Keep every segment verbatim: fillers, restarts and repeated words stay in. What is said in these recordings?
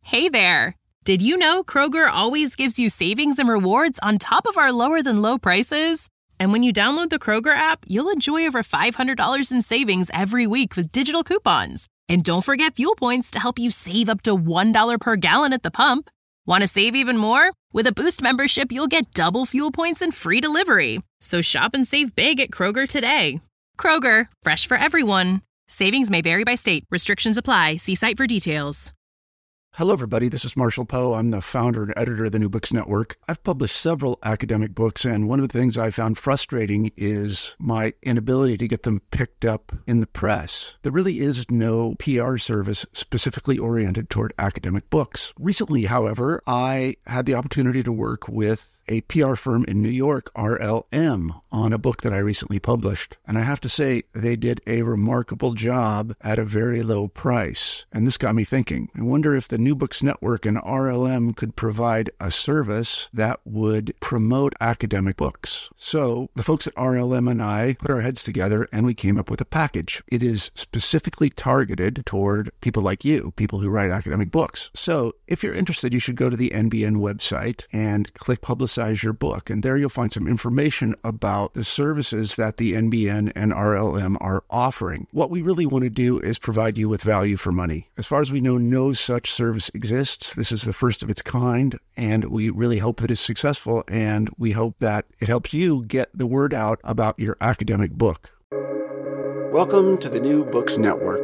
Hey there! Did you know Kroger always gives you savings and rewards on top of our lower-than-low prices? And when you download the Kroger app, you'll enjoy over five hundred dollars in savings every week with digital coupons. And don't forget fuel points to help you save up to one dollar per gallon at the pump. Want to save even more? With a Boost membership, you'll get double fuel points and free delivery. So shop and save big at Kroger today. Kroger, fresh for everyone. Savings may vary by state. Restrictions apply. See site for details. Hello, everybody. This is Marshall Poe. I'm the founder and editor of the New Books Network. I've published several academic books, and one of the things I found frustrating is my inability to get them picked up in the press. There really is no P R service specifically oriented toward academic books. Recently, however, I had the opportunity to work with a P R firm in New York, R L M, on a book that I recently published. And I have to say, they did a remarkable job at a very low price. And this got me thinking. I wonder if the New Books Network and R L M could provide a service that would promote academic books. So the folks at R L M and I put our heads together and we came up with a package. It is specifically targeted toward people like you, people who write academic books. So if you're interested, you should go to the N B N website and click Publicize your book. And there you'll find some information about the services that the N B N and R L M are offering. What we really want to do is provide you with value for money. As far as we know, no such service exists. This is the first of its kind, and we really hope that it's successful, and we hope that it helps you get the word out about your academic book. Welcome to the New Books Network.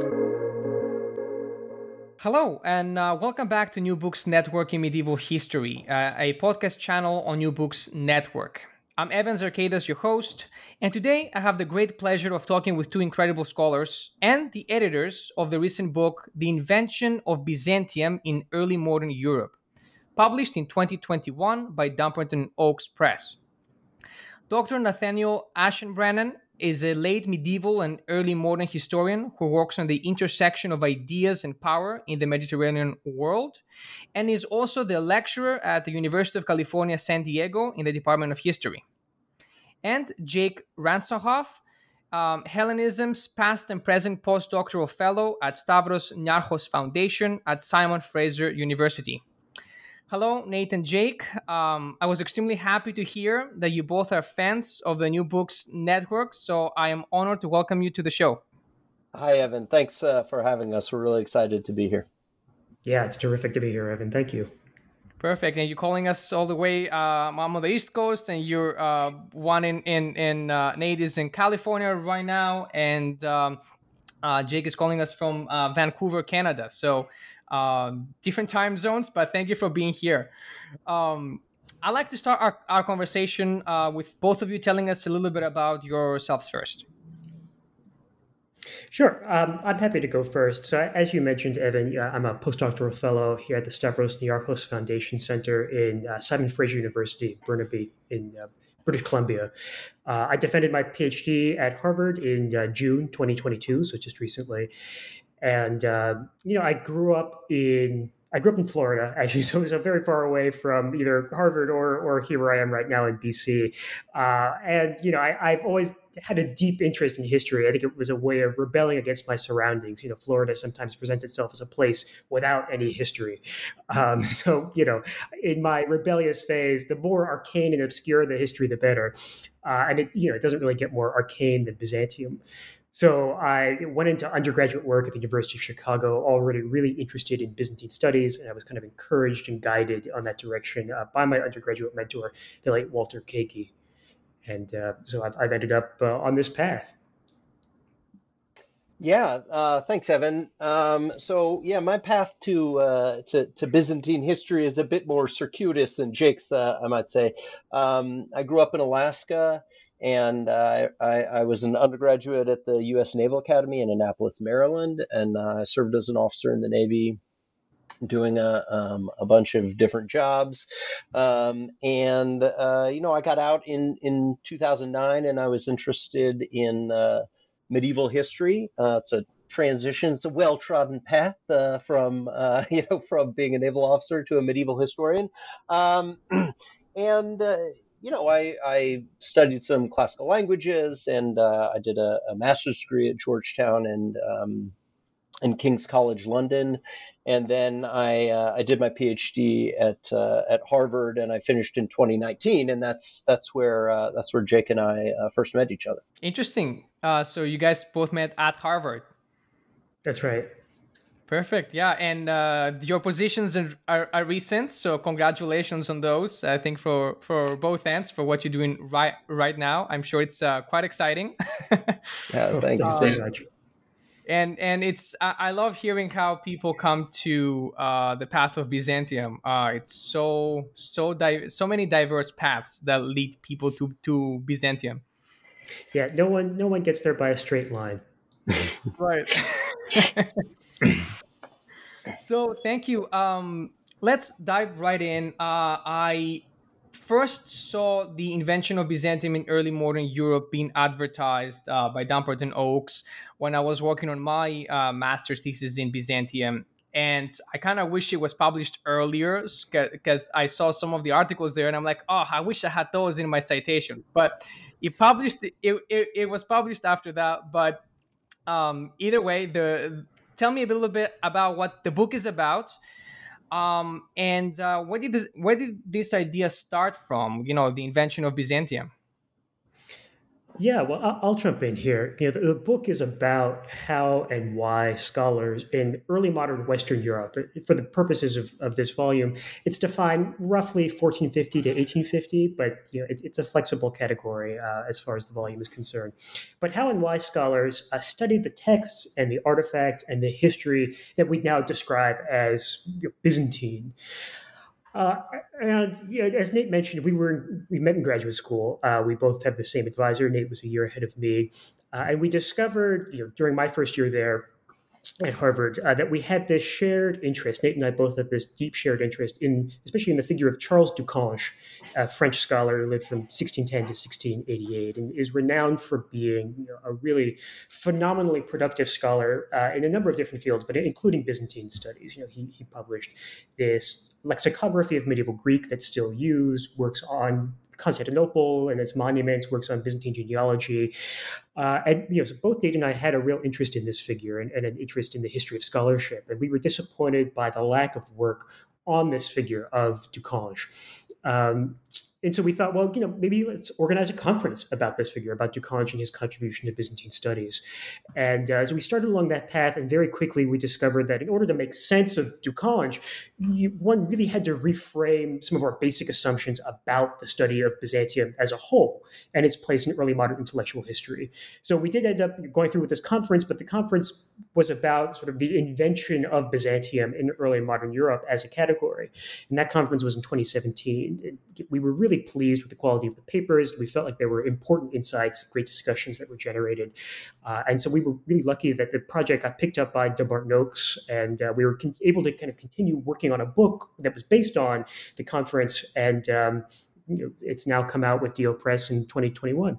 Hello, and uh, welcome back to New Books Network in Medieval History, uh, a podcast channel on New Books Network. I'm Evan Zarkadas, your host, and today I have the great pleasure of talking with two incredible scholars and the editors of the recent book, The Invention of Byzantium in Early Modern Europe, published in twenty twenty-one by Dumbarton Oaks Press. Doctor Nathaniel Aschenbrennan is a late medieval and early modern historian who works on the intersection of ideas and power in the Mediterranean world, and is also the lecturer at the University of California, San Diego in the Department of History. And Jake Ransohoff, um, Hellenism's past and present postdoctoral fellow at Stavros Niarchos Foundation at Simon Fraser University. Hello, Nate and Jake. Um, I was extremely happy to hear that you both are fans of the New Books Network, so I am honored to welcome you to the show. Hi, Evan. Thanks uh, for having us. We're really excited to be here. Yeah, it's terrific to be here, Evan. Thank you. Perfect. And you're calling us all the way uh, I'm on the East Coast, and you're uh, one in, in, in uh, Nate is in California right now, and um, uh, Jake is calling us from uh, Vancouver, Canada. So Um, different time zones, but thank you for being here. Um, I'd like to start our, our conversation uh, with both of you telling us a little bit about yourselves first. Sure. Um, I'm happy to go first. So as you mentioned, Evan, uh, I'm a postdoctoral fellow here at the Stavros Niarchos Foundation Center in uh, Simon Fraser University, Burnaby in uh, British Columbia. Uh, I defended my PhD at Harvard in uh, June twenty twenty-two, so just recently. And, uh, you know, I grew up in, I grew up in Florida, actually, so, so very far away from either Harvard or, or here where I am right now in B C. Uh, and, you know, I, I've always had a deep interest in history. I think it was a way of rebelling against my surroundings. You know, Florida sometimes presents itself as a place without any history. Um, so, you know, in my rebellious phase, the more arcane and obscure the history, the better. Uh, and it, you know, it doesn't really get more arcane than Byzantium. So I went into undergraduate work at the University of Chicago, already really interested in Byzantine studies, and I was kind of encouraged and guided on that direction uh, by my undergraduate mentor, the late Walter Keiki. And uh, so I've, I've ended up uh, on this path. Yeah, uh, thanks, Evan. Um, so yeah, my path to, uh, to to Byzantine history is a bit more circuitous than Jake's, uh, I might say. Um, I grew up in Alaska. And uh, I, I was an undergraduate at the U S Naval Academy in Annapolis, Maryland, and uh, I served as an officer in the Navy, doing a um, a bunch of different jobs. Um, and uh, you know, I got out in in two thousand nine, and I was interested in uh, medieval history. Uh, it's a transition, it's a well-trodden path uh, from uh, you know from being a naval officer to a medieval historian, um, and. Uh, You know, I, I studied some classical languages, and uh, I did a, a master's degree at Georgetown, and um, in King's College London, and then I uh, I did my PhD at uh, at Harvard, and I finished in twenty nineteen, and that's that's where uh, that's where Jake and I uh, first met each other. Interesting. Uh, so you guys both met at Harvard. That's right. Perfect. Yeah, and uh, your positions are, are, are recent, so congratulations on those. I think for, for both ends for what you're doing right right now. I'm sure it's uh, quite exciting. Yeah, thanks. Oh, very much. And and it's I, I love hearing how people come to uh, the path of Byzantium. Uh, it's so so di- so many diverse paths that lead people to to Byzantium. Yeah, no one no one gets there by a straight line. Right. So thank you. Um, let's dive right in. Uh, I first saw the invention of Byzantium in early modern Europe being advertised uh, by Dumpert and Oakes when I was working on my uh, master's thesis in Byzantium. And I kind of wish it was published earlier because I saw some of the articles there and I'm like, oh, I wish I had those in my citation. But it published, it, it, it was published after that. But um, either way, the tell me a little bit about what the book is about. Um, and uh, where did this, where did this idea start from? You know, the invention of Byzantium. Yeah, well, I'll, I'll jump in here. You know, the, the book is about how and why scholars in early modern Western Europe, for the purposes of, of this volume, it's defined roughly fourteen fifty to eighteen fifty, but you know, it, it's a flexible category uh, as far as the volume is concerned. But how and why scholars uh, studied the texts and the artifacts and the history that we now describe as you know, Byzantine. Uh, and yeah, as Nate mentioned, we were we met in graduate school. Uh, we both had the same advisor. Nate was a year ahead of me, uh, and we discovered, you know, during my first year there at Harvard, uh, that we had this shared interest. Nate and I both had this deep shared interest in, especially in the figure of Charles Ducange, a French scholar who lived from sixteen ten to sixteen eighty-eight, and is renowned for being you know, a really phenomenally productive scholar uh, in a number of different fields, but including Byzantine studies. You know, he he published this lexicography of medieval Greek that's still used, works on Constantinople and its monuments, works on Byzantine genealogy. Uh, and you know, so both Nate and I had a real interest in this figure and, and an interest in the history of scholarship. And we were disappointed by the lack of work on this figure of Ducange. Um, And so we thought, well, you know, maybe let's organize a conference about this figure, about Ducange and his contribution to Byzantine studies. And uh, as we started along that path, and very quickly we discovered that in order to make sense of Ducange, you, one really had to reframe some of our basic assumptions about the study of Byzantium as a whole and its place in early modern intellectual history. So we did end up going through with this conference, but the conference was about sort of the invention of Byzantium in early modern Europe as a category. And that conference was in twenty seventeen. We were really pleased with the quality of the papers. We felt like there were important insights, great discussions that were generated. Uh, and so we were really lucky that the project got picked up by Dumpert and Oakes, and uh, we were con- able to kind of continue working on a book that was based on the conference. And um, you know, it's now come out with D O Press in twenty twenty-one.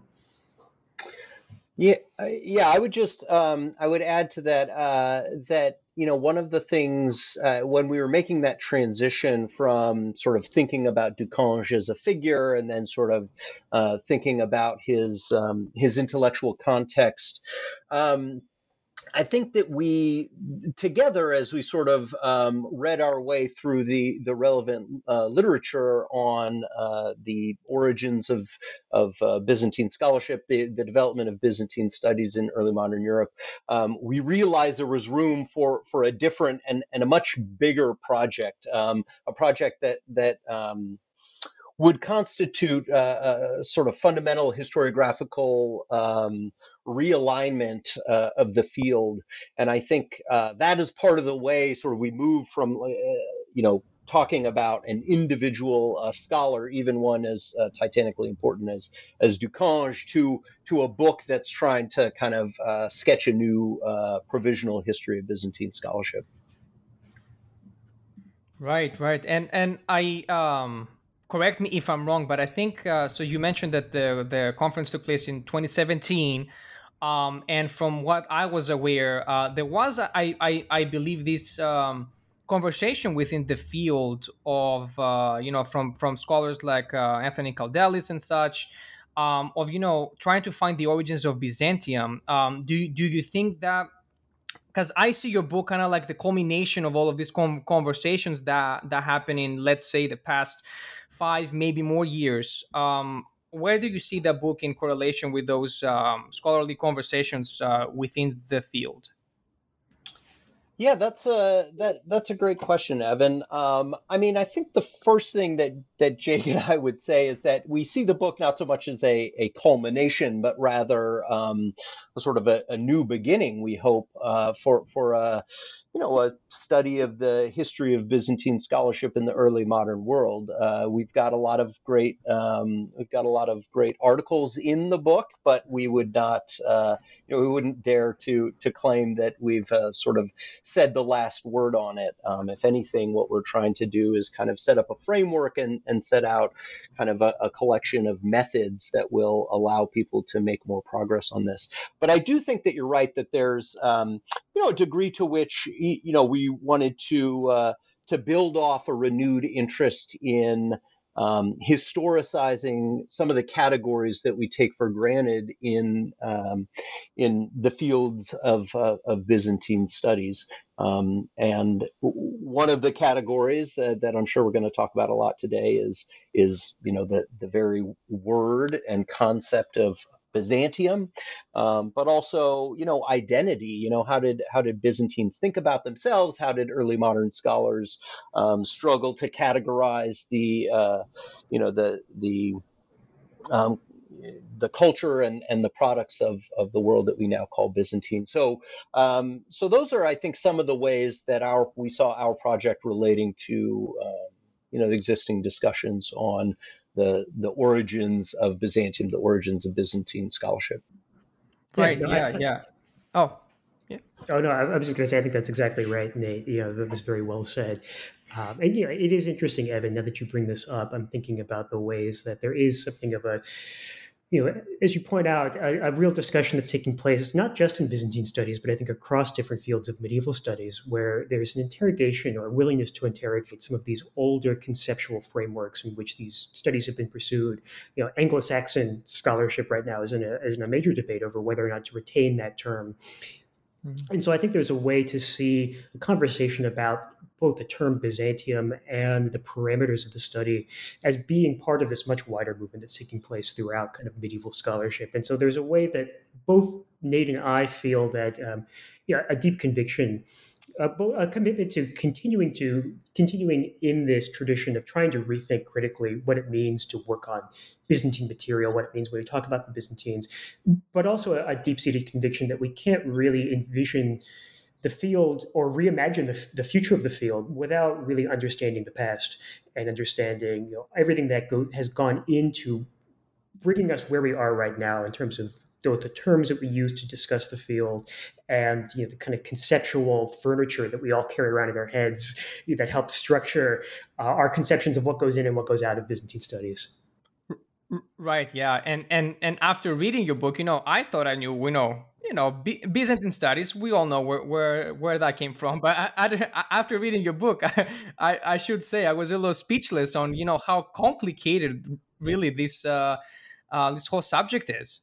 Yeah, yeah. I would just, um, I would add to that uh, that you know one of the things uh, when we were making that transition from sort of thinking about Ducange as a figure and then sort of uh, thinking about his um, his intellectual context. Um, I think that we together, as we sort of um, read our way through the the relevant uh, literature on uh, the origins of of uh, Byzantine scholarship, the, the development of Byzantine studies in early modern Europe, um, we realized there was room for for a different and, and a much bigger project, um, a project that that um, would constitute uh, a sort of fundamental historiographical um, realignment uh, of the field. And I think uh, that is part of the way sort of we move from, uh, you know, talking about an individual uh, scholar, even one as uh, titanically important as as Ducange, to to a book that's trying to kind of uh, sketch a new uh, provisional history of Byzantine scholarship. Right, right. And and I um correct me if I'm wrong, but I think uh, so. You mentioned that the the conference took place in twenty seventeen, um, and from what I was aware, uh, there was a, I, I I believe this um, conversation within the field of uh, you know from from scholars like uh, Anthony Kaldelis and such, um, of you know trying to find the origins of Byzantium. Um, do do you think that because I see your book kind of like the culmination of all of these com- conversations that that happen in, let's say, the past five, maybe more years. Um, where do you see that book in correlation with those um, scholarly conversations uh, within the field? Yeah, that's a that that's a great question, Evan. Um, I mean, I think the first thing that that Jake and I would say is that we see the book not so much as a a culmination, but rather um, a sort of a, a new beginning. We hope uh, for for a you know a study of the history of Byzantine scholarship in the early modern world. Uh, we've got a lot of great um, we've got a lot of great articles in the book, but we would not uh, you know we wouldn't dare to to claim that we've uh, sort of said the last word on it. Um, if anything, what we're trying to do is kind of set up a framework and, and set out kind of a, a collection of methods that will allow people to make more progress on this. But I do think that you're right that there's, um, you know, a degree to which, you know, we wanted to uh, to build off a renewed interest in Um, historicizing some of the categories that we take for granted in um, in the fields of uh, of Byzantine studies. Um, and one of the categories uh, that I'm sure we're going to talk about a lot today is is you know the the very word and concept of Byzantium, um, but also, you know, identity. You know, how did how did Byzantines think about themselves? How did early modern scholars um, struggle to categorize the, uh, you know, the the um, the culture and, and the products of, of the world that we now call Byzantine. So um, so those are, I think, some of the ways that our we saw our project relating to um, you know the existing discussions on the the origins of Byzantium, the origins of Byzantine scholarship. Right. Yeah, no, Yeah. I, I, Yeah. Oh, yeah. oh no, I, I was just going to say I think that's exactly right, Nate. You know, that was very well said. Um, and you know, it is interesting, Evan. Now that you bring this up, I'm thinking about the ways that there is something of a, you know, as you point out, a, a real discussion that's taking place. It's not just in Byzantine studies, but I think across different fields of medieval studies, where there's an interrogation or a willingness to interrogate some of these older conceptual frameworks in which these studies have been pursued. You know, Anglo-Saxon scholarship right now is in a, is in a major debate over whether or not to retain that term. And so I think there's a way to see a conversation about both the term Byzantium and the parameters of the study as being part of this much wider movement that's taking place throughout kind of medieval scholarship. And so there's a way that both Nate and I feel that um, yeah, a deep conviction, a, a commitment to continuing to continuing in this tradition of trying to rethink critically what it means to work on Byzantine material, what it means when we talk about the Byzantines, but also a, a deep-seated conviction that we can't really envision the field or reimagine the, the future of the field without really understanding the past and understanding, you know, everything that go, has gone into bringing us where we are right now in terms of both the terms that we use to discuss the field and, you know, the kind of conceptual furniture that we all carry around in our heads that helps structure uh, our conceptions of what goes in and what goes out of Byzantine studies. Right. Yeah. And and and after reading your book, you know, I thought I knew, you know, you know, B- Byzantine studies. We all know where where, where that came from. But I, I, after reading your book, I, I I should say I was a little speechless on, you know, how complicated really this uh, uh, this whole subject is.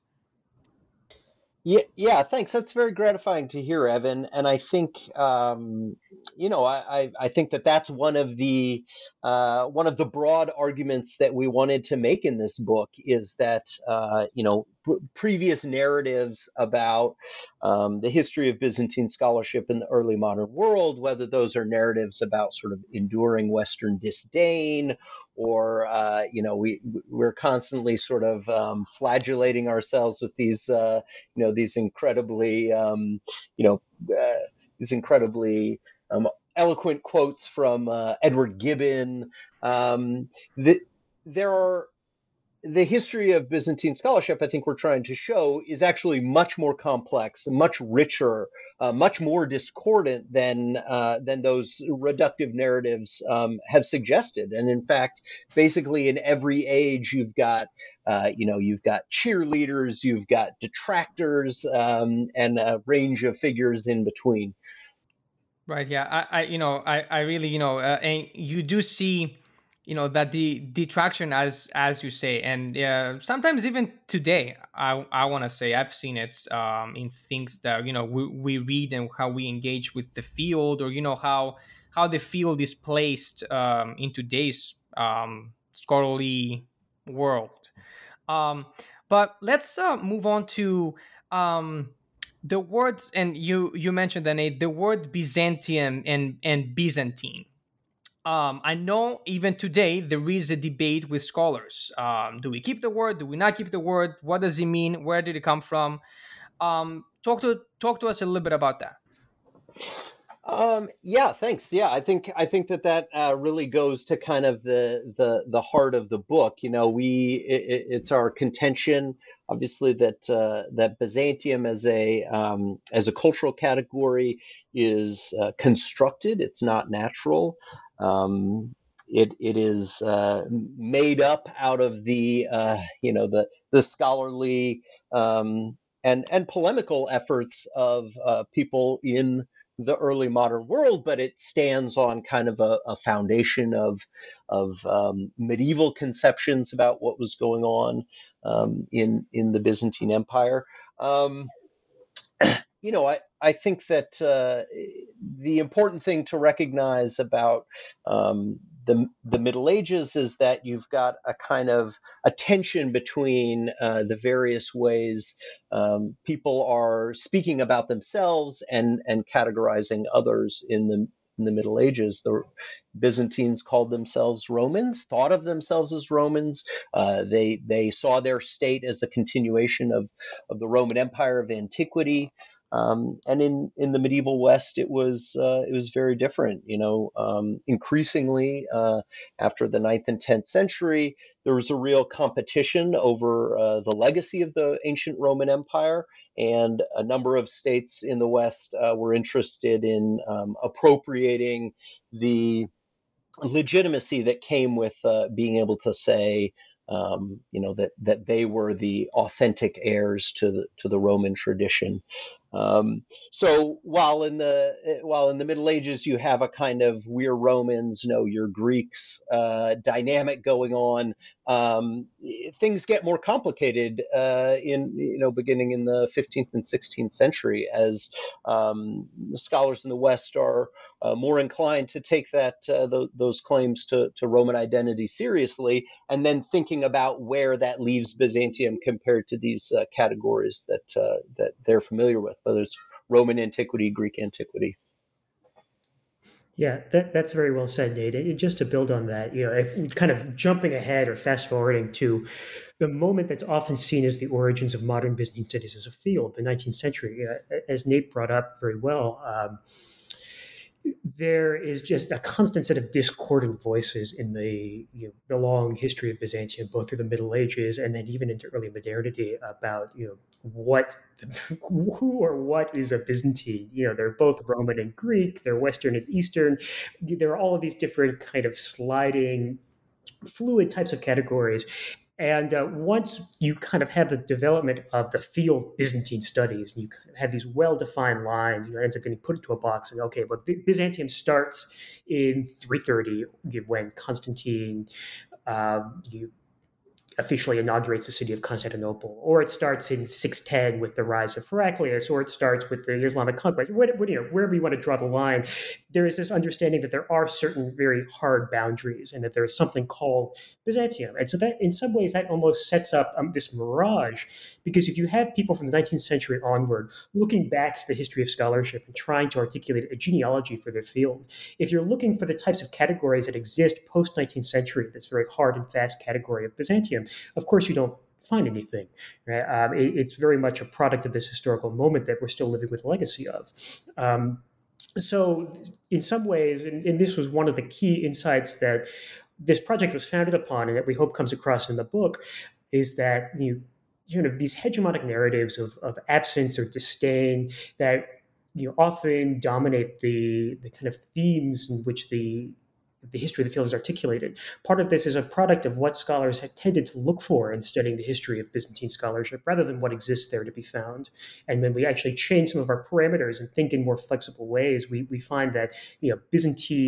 Yeah, yeah, thanks. That's very gratifying to hear, Evan. And I think, um, you know, I, I, I think that that's one of the uh, one of the broad arguments that we wanted to make in this book is that, uh, you know, p- previous narratives about um, the history of Byzantine scholarship in the early modern world, whether those are narratives about sort of enduring Western disdain, or uh, you know, we we're constantly sort of um, flagellating ourselves with these, uh, you know, these incredibly, um, you know, uh, these incredibly um, eloquent quotes from uh, Edward Gibbon. Um, the, there are. The history of Byzantine scholarship, I think we're trying to show, is actually much more complex, much richer, uh, much more discordant than uh, than those reductive narratives um, have suggested. And in fact, basically in every age, you've got, uh, you know, you've got cheerleaders, you've got detractors, um, and a range of figures in between. Right. Yeah. I, I you know, I, I really, you know, uh, and you do see you know, that the detraction, as as you say, and uh, sometimes even today, I I want to say I've seen it um, in things that, you know, we, we read and how we engage with the field, or you know how how the field is placed um, in today's um, scholarly world. Um, but let's uh, move on to um, the words, and you you mentioned that, Nate, the word Byzantium and and Byzantine. Um, I know even today there is a debate with scholars. Um, do we keep the word? Do we not keep the word? What does it mean? Where did it come from? Um, talk to talk to us a little bit about that. Um, yeah, thanks. Yeah, I think I think that that uh, really goes to kind of the the the heart of the book. You know, we it, it's our contention, obviously, that uh, that Byzantium as a um, as a cultural category is uh, constructed. It's not natural. Um, it it is uh, made up out of the uh, you know the the scholarly um, and and polemical efforts of uh, people in the early modern world, but it stands on kind of a, a foundation of of um, medieval conceptions about what was going on um, in in the Byzantine Empire. Um, you know, I, I think that uh, the important thing to recognize about um, the the Middle Ages is that you've got a kind of a tension between uh, the various ways um, people are speaking about themselves and and categorizing others in the in the Middle Ages. The Byzantines called themselves Romans, thought of themselves as Romans. Uh, they they saw their state as a continuation of of the Roman Empire of antiquity. Um, and in, in the medieval West, it was uh, it was very different. You know, um, increasingly uh, after the ninth and tenth century, there was a real competition over uh, the legacy of the ancient Roman Empire, and a number of states in the West uh, were interested in um, appropriating the legitimacy that came with uh, being able to say, um, you know, that that they were the authentic heirs to the to the Roman tradition. Um, so while in the while in the Middle Ages you have a kind of we're Romans, no, you're Greeks uh, dynamic going on, um, things get more complicated uh, in you know beginning in the fifteenth and sixteenth century as um, scholars in the West are uh, more inclined to take that uh, th- those claims to, to Roman identity seriously, and then thinking about where that leaves Byzantium compared to these uh, categories that uh, that they're familiar with, whether it's Roman antiquity, Greek antiquity. Yeah, that, that's very well said, Nate. And just to build on that, you know, if kind of jumping ahead or fast forwarding to the moment that's often seen as the origins of modern Byzantine studies as a field, the nineteenth century, uh, as Nate brought up very well, um, there is just a constant set of discordant voices in the you know, the long history of Byzantium, both through the Middle Ages and then even into early modernity, about you know what who or what is a Byzantine. You know, they're both Roman and Greek, they're Western and Eastern. There are all of these different kind of sliding, fluid types of categories. And uh, once you kind of have the development of the field Byzantine studies, and you have these well-defined lines, you know, it ends up getting put into a box, and okay, but Byzantium starts in three thirty when Constantine uh, you, officially inaugurates the city of Constantinople, or it starts in six ten with the rise of Heraclius, or it starts with the Islamic conquest. What, what, you know, wherever you want to draw the line, there is this understanding that there are certain very hard boundaries, and that there is something called Byzantium. And so that, in some ways, that almost sets up um, this mirage, because if you have people from the nineteenth century onward looking back to the history of scholarship and trying to articulate a genealogy for their field, if you're looking for the types of categories that exist post-nineteenth century, this very hard and fast category of Byzantium, of course you don't find anything. Right? Um, it, it's very much a product of this historical moment that we're still living with the legacy of. Um, so in some ways, and, and this was one of the key insights that this project was founded upon, and that we hope comes across in the book, is that you, you know, these hegemonic narratives of, of absence or disdain that you know, often dominate the, the kind of themes in which the the history of the field is articulated. Part of this is a product of what scholars have tended to look for in studying the history of Byzantine scholarship, rather than what exists there to be found. And when we actually change some of our parameters and think in more flexible ways, we, we find that you know Byzantine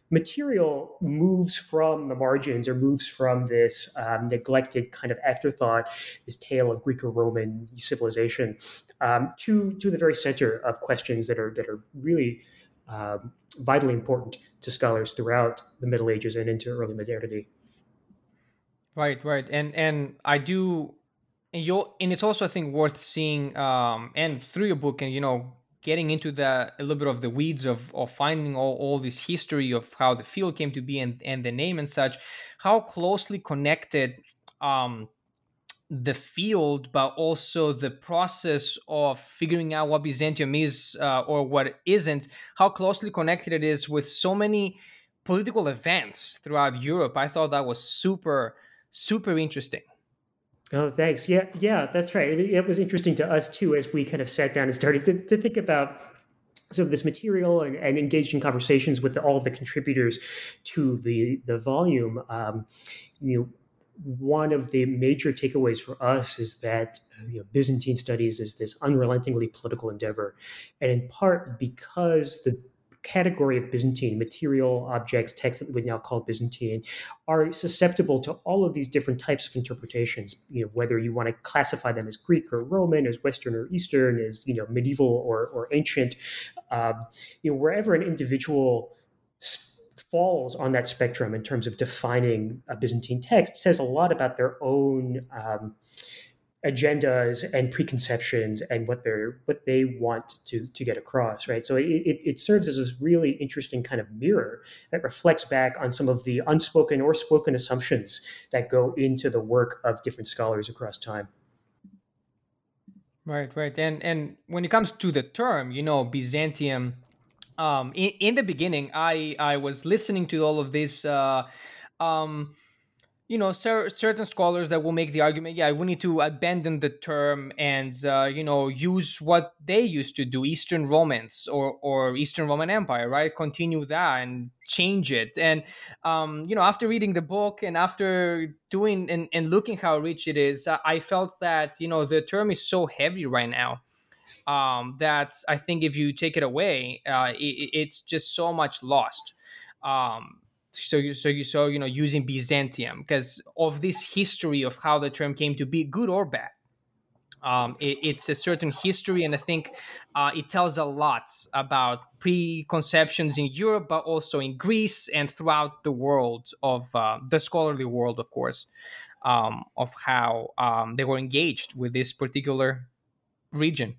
material moves from the margins or moves from this um, neglected kind of afterthought, this tale of Greek or Roman civilization, um, to to the very center of questions that are that are really um, vitally important to scholars throughout the Middle Ages and into early modernity. Right, right, and and I do, and you and it's also I think worth seeing, um, and through your book, and you know, getting into the a little bit of the weeds of of finding all, all this history of how the field came to be and and the name and such, how closely connected um, the field, but also the process of figuring out what Byzantium is uh, or what isn't, how closely connected it is with so many political events throughout Europe. I thought that was super, super interesting. Oh, thanks. Yeah, yeah, that's right. It, it was interesting to us too as we kind of sat down and started to, to think about some of this material and, and engaged in conversations with the, all of the contributors to the the volume. Um, you know, one of the major takeaways for us is that you know, Byzantine studies is this unrelentingly political endeavor, and in part because the category of Byzantine, material objects, texts that we would now call Byzantine, are susceptible to all of these different types of interpretations. You know, whether you want to classify them as Greek or Roman, as Western or Eastern, as you know, medieval or or ancient. Um, you know, wherever an individual falls on that spectrum in terms of defining a Byzantine text, says a lot about their own um, agendas and preconceptions and what they're what they want to to get across, right? So it, it, it serves as this really interesting kind of mirror that reflects back on some of the unspoken or spoken assumptions that go into the work of different scholars across time. Right, right, and and when it comes to the term, you know, Byzantium. Um, in, in the beginning, I I was listening to all of this. Uh, um, you know, cer- certain scholars that will make the argument, yeah, we need to abandon the term and, uh, you know, use what they used to do, Eastern Romance or, or Eastern Roman Empire, right? Continue that and change it. And, um, you know, after reading the book and after doing and, and looking how rich it is, uh, I felt that, you know, the term is so heavy right now. Um, that I think if you take it away, uh, it, it's just so much lost. Um, so you so you so you know using Byzantium because of this history of how the term came to be, good or bad. Um, it, it's a certain history, and I think uh, it tells a lot about preconceptions in Europe, but also in Greece and throughout the world of uh, the scholarly world, of course, um, of how um, they were engaged with this particular region.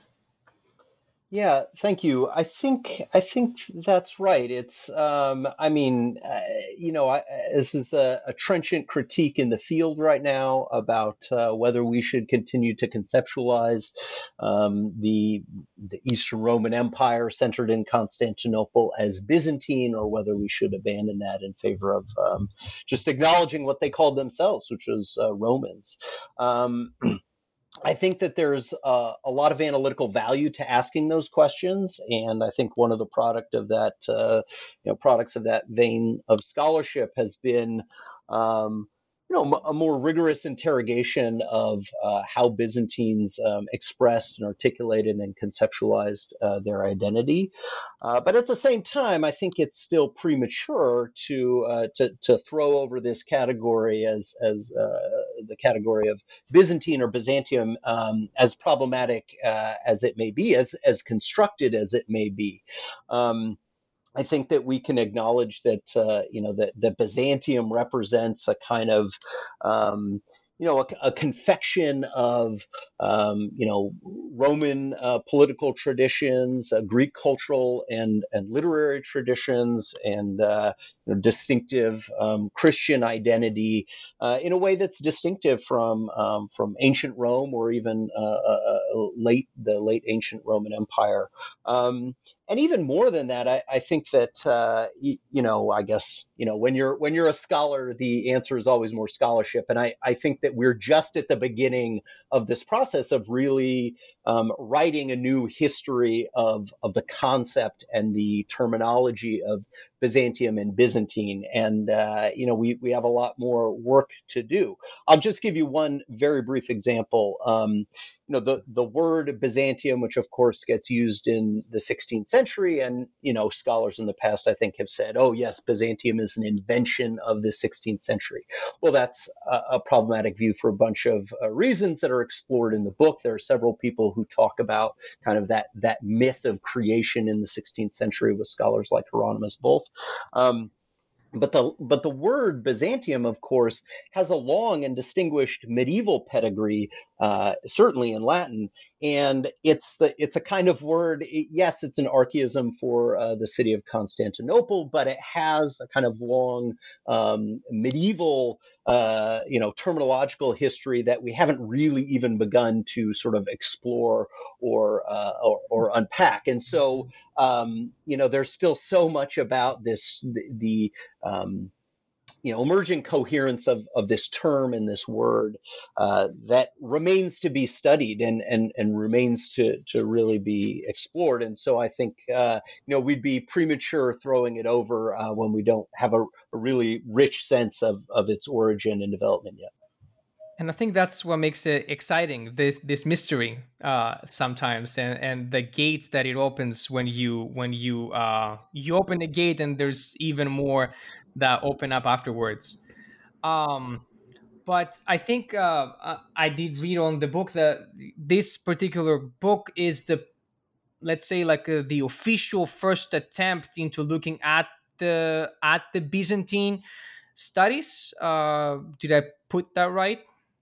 Yeah, thank you. I think I think that's right. It's, um, I mean, uh, you know, I, this is a, a trenchant critique in the field right now about uh, whether we should continue to conceptualize um, the the Eastern Roman Empire centered in Constantinople as Byzantine, or whether we should abandon that in favor of um, just acknowledging what they called themselves, which was uh, Romans. Um, I think that there's a, a lot of analytical value to asking those questions, and I think one of the product of that, uh, you know, products of that vein of scholarship has been, um, you know, a more rigorous interrogation of uh, how Byzantines um, expressed and articulated and conceptualized uh, their identity. Uh, but at the same time, I think it's still premature to uh, to, to throw over this category as as uh, the category of Byzantine or Byzantium um, as problematic uh, as it may be, as as constructed as it may be. Um, I think that we can acknowledge that uh, you know that, that Byzantium represents a kind of um, you know a, a confection of um, you know Roman uh, political traditions, uh, Greek cultural and and literary traditions, and uh, you know, distinctive um, Christian identity uh, in a way that's distinctive from um, from ancient Rome or even uh, uh, late the late ancient Roman Empire. Um, And even more than that, I, I think that uh, you, you know, I guess you know when you're when you're a scholar, the answer is always more scholarship. And I, I think that we're just at the beginning of this process of really um, writing a new history of of the concept and the terminology of Byzantium and Byzantine. And uh, you know, we we have a lot more work to do. I'll just give you one very brief example. Um, you know, the, the word Byzantium, which of course gets used in the sixteenth century, and, you know, scholars in the past, I think, have said, oh, yes, Byzantium is an invention of the sixteenth century. Well, that's a, a problematic view for a bunch of uh, reasons that are explored in the book. There are several people who talk about kind of that, that myth of creation in the sixteenth century with scholars like Hieronymus Wolff. Um, But the but the word Byzantium, of course, has a long and distinguished medieval pedigree, uh, certainly in Latin, and it's the it's a kind of word. It, yes, it's an archaism for uh, the city of Constantinople, but it has a kind of long um, medieval, uh, you know, terminological history that we haven't really even begun to sort of explore or uh, or, or unpack. And so, um, you know, there's still so much about this the, the Um, you know, emerging coherence of, of this term and this word uh, that remains to be studied and and, and remains to, to really be explored. And so I think, uh, you know, we'd be premature throwing it over uh, when we don't have a, a really rich sense of, of its origin and development yet. And I think that's what makes it exciting, this this mystery uh, sometimes, and, and the gates that it opens when you when you uh, you open a gate, and there's even more that open up afterwards. Um, but I think uh, I did read on the book that this particular book is the, let's say, like uh, the official first attempt into looking at the at the Byzantine studies. Uh, did I put that right?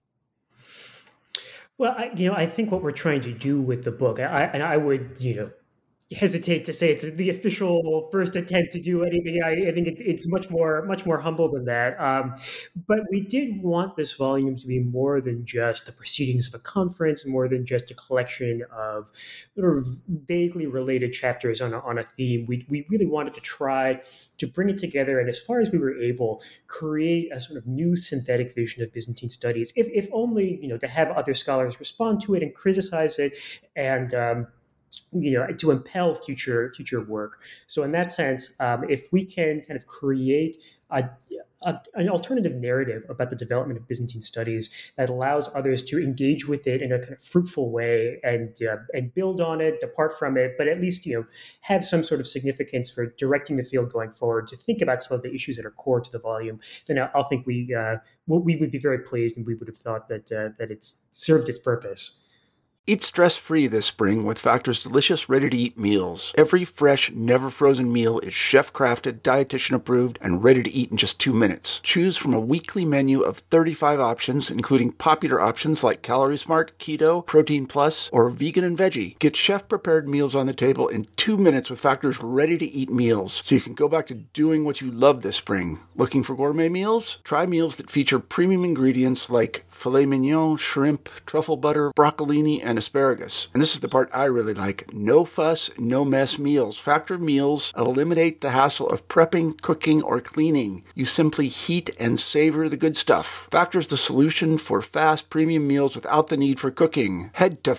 Well, I, you know, I think what we're trying to do with the book, I, and I would, you know, hesitate to say it's the official first attempt to do anything. I, I think it's it's much more much more humble than that. Um, but we did want this volume to be more than just the proceedings of a conference, more than just a collection of sort of vaguely related chapters on a, on a theme. We we really wanted to try to bring it together, and as far as we were able, create a sort of new synthetic vision of Byzantine studies, if if only, you know, to have other scholars respond to it and criticize it, and um, you know, to impel future future work. So in that sense, um, if we can kind of create a, a, an alternative narrative about the development of Byzantine studies that allows others to engage with it in a kind of fruitful way and uh, and build on it, depart from it, but at least, you know, have some sort of significance for directing the field going forward, to think about some of the issues that are core to the volume, then I, I'll think we uh, we would be very pleased, and we would have thought that uh, that it's served its purpose. Eat stress-free this spring with Factor's delicious, ready-to-eat meals. Every fresh, never-frozen meal is chef-crafted, dietitian-approved, and ready to eat in just two minutes. Choose from a weekly menu of thirty-five options, including popular options like Calorie Smart, Keto, Protein Plus, or Vegan and Veggie. Get chef-prepared meals on the table in two minutes with Factor's ready-to-eat meals, so you can go back to doing what you love this spring. Looking for gourmet meals? Try meals that feature premium ingredients like filet mignon, shrimp, truffle butter, broccolini, and asparagus. And this is the part I really like. No fuss, no mess meals. Factor meals eliminate the hassle of prepping, cooking, or cleaning. You simply heat and savor the good stuff. Factor's the solution for fast premium meals without the need for cooking. Head to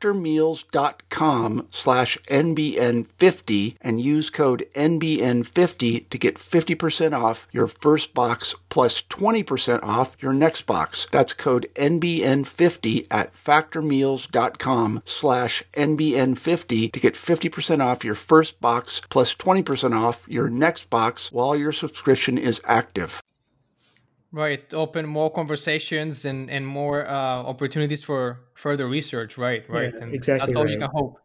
factormeals.com slash NBN50 and use code N B N fifty to get fifty percent off your first box plus twenty percent off your next box. That's code N B N fifty at factormeals.com slash N B N fifty to get fifty percent off your first box plus twenty percent off your next box while your subscription is active. Right. Open more conversations and, and more uh, opportunities for further research. Right. Right. Yeah, and exactly. That's all right. you can hope.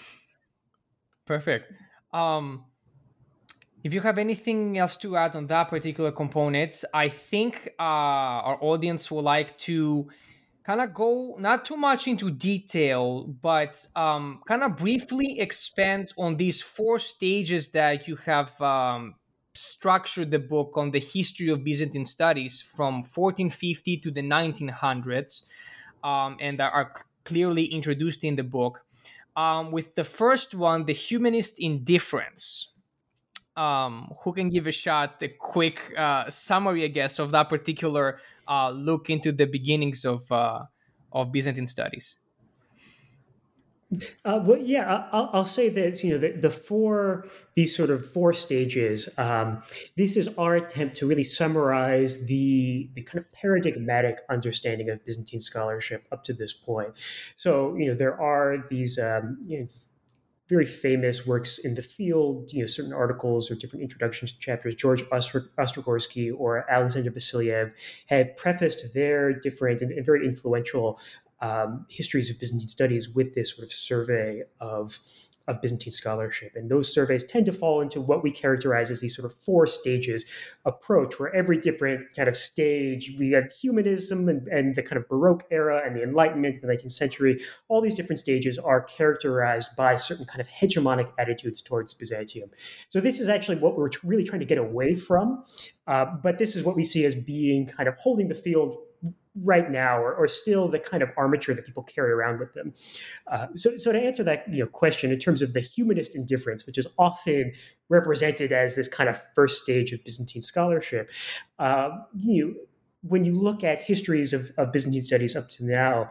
Perfect. Um, if you have anything else to add on that particular component, I think uh, our audience will like to kind of go not too much into detail, but um, kind of briefly expand on these four stages that you have um, structured the book on the history of Byzantine studies from fourteen fifty to the nineteen hundreds, um, and that are clearly introduced in the book. Um, with the first one, the humanist indifference. Um, who can give a shot, a quick uh, summary, I guess, of that particular uh, look into the beginnings of uh, of Byzantine studies? Uh, well, yeah, I'll, I'll say that you know the, the four these sort of four stages. Um, this is our attempt to really summarize the the kind of paradigmatic understanding of Byzantine scholarship up to this point. So you know there are these um, you know, very famous works in the field, you know, certain articles or different introductions to chapters. George Ostrogorsky or Alexander Vasiliev have prefaced their different and, and very influential um, histories of Byzantine studies with this sort of survey of of Byzantine scholarship. And those surveys tend to fall into what we characterize as these sort of four stages approach, where every different kind of stage, we have humanism and, and the kind of Baroque era and the Enlightenment in the nineteenth century, all these different stages are characterized by certain kind of hegemonic attitudes towards Byzantium. So this is actually what we're really trying to get away from. Uh, but this is what we see as being kind of holding the field right now, or, or still the kind of armature that people carry around with them. Uh, so, so to answer that you know, question in terms of the humanist indifference, which is often represented as this kind of first stage of Byzantine scholarship, uh, you when you look at histories of, of Byzantine studies up to now,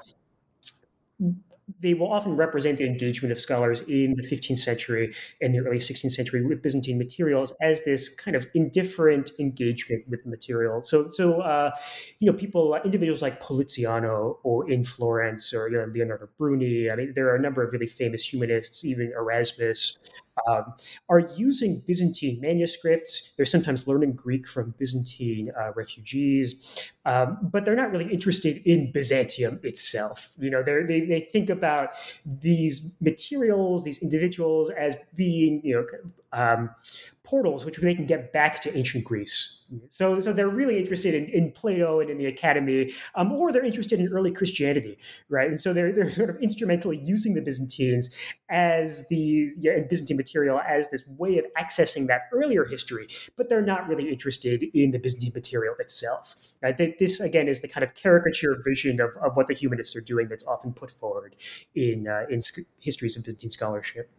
they will often represent the engagement of scholars in the fifteenth century and the early sixteenth century with Byzantine materials as this kind of indifferent engagement with the material. So, so uh, you know, people, uh, individuals like Poliziano or in Florence, or you know, Leonardo Bruni. I mean, there are a number of really famous humanists, even Erasmus, um, are using Byzantine manuscripts. They're sometimes learning Greek from Byzantine uh, refugees, um, but they're not really interested in Byzantium itself. You know, they they think about these materials, these individuals, as being, you know, um, portals which they can get back to ancient Greece. So, so they're really interested in, in Plato and in the Academy, um, or they're interested in early Christianity, right? And so they're they're sort of instrumentally using the Byzantines as the yeah, and Byzantine material as this way of accessing that earlier history, but they're not really interested in the Byzantine material itself. Right? This again is the kind of caricature vision of, of what the humanists are doing that's often put forward in uh, in sc- histories of Byzantine scholarship.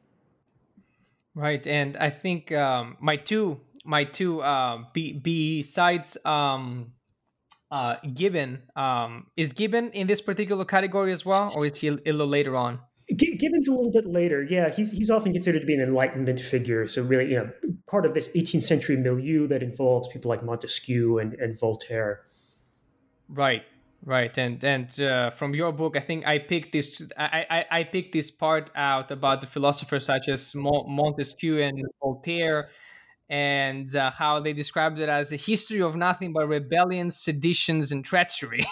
Right, and I think um, my two, my two, uh, be, besides um, uh, Gibbon, um, is Gibbon in this particular category as well, or is he a little later on? Gibbon's a little bit later. Yeah, he's he's often considered to be an Enlightenment figure. So really, you know, part of this eighteenth century milieu that involves people like Montesquieu and, and Voltaire. Right. Right, and and uh, from your book, I think I picked this. I, I I picked this part out about the philosophers such as Montesquieu and Voltaire, and uh, how they described it as a history of nothing but rebellions, seditions, and treachery.